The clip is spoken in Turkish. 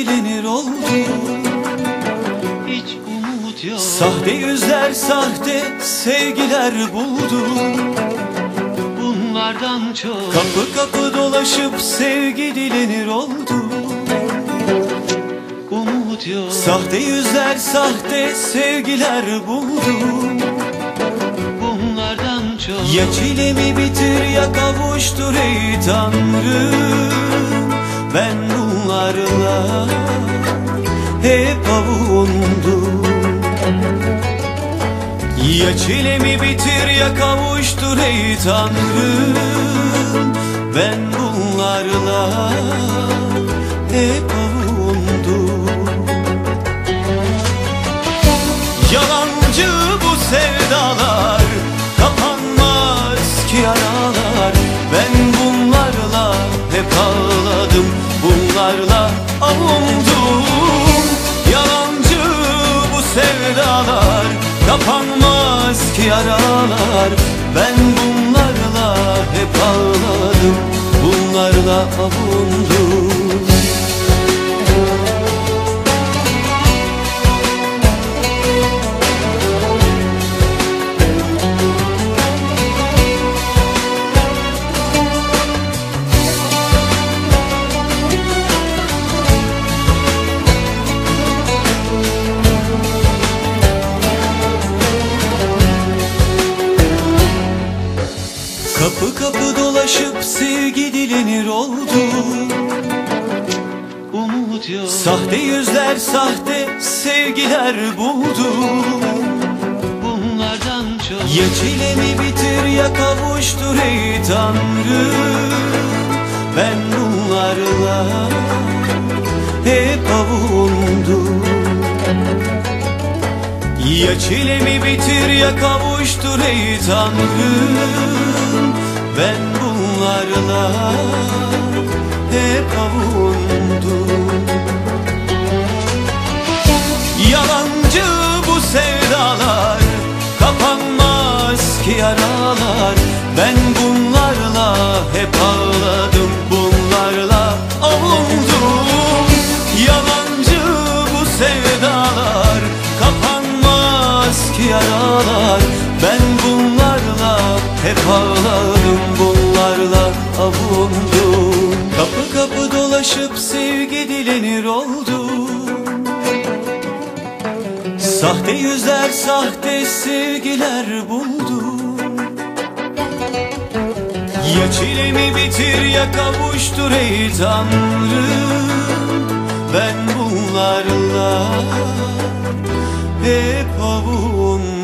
dilenir oldu. Hiç umut yok. Sahte yüzler, sahte sevgiler buldu. Bunlardan çok. Kapı kapı dolaşıp sevgi dilenir oldu. Umut yok. Sahte yüzler, sahte sevgiler buldu. Bunlardan çok. Ya çilemi bitir ya kavuştur ey Tanrım. Ben bunlarla hep avundum. Ya çilemi bitir ya kavuştur ey Tanrım. Ben bunlarla hep avundum. Yalancı bu sevdalar, kapanmaz ki yaralar. Ben bunlarla hep ağladım, bunlarla avundum. Yalancı bu sevdalar, kapanmaz ki yaralar. Ben bunlarla hep ağladım, bunlarla avundum. Kapı kapı dolaşıp sevgi dilenir oldu. Umut yok. Sahte yüzler, sahte sevgiler buldu. Bunlardan çok. Ya çilemi bitir ya kavuştur ey Tanrım. Ben bunlarla hep avundum. Ya çilemi bitir ya kavuştur ey Tanrım. Ben bunlarla hep avundum. Yalancı bu sevdalar, kapanmaz ki yaralar. Ben bunlarla hep ağladım, bunlarla avundum. Yalancı bu sevdalar, kapanmaz ki yaralar. Ben bunlarla hep ağladım, bunlarla avundum. Kapı kapı dolaşıp sevgi dilenir oldu. Sahte yüzler, sahte sevgiler buldu. Ya çilemi bitir ya kavuştur ey Tanrım. Ben bunlarla hep avundum.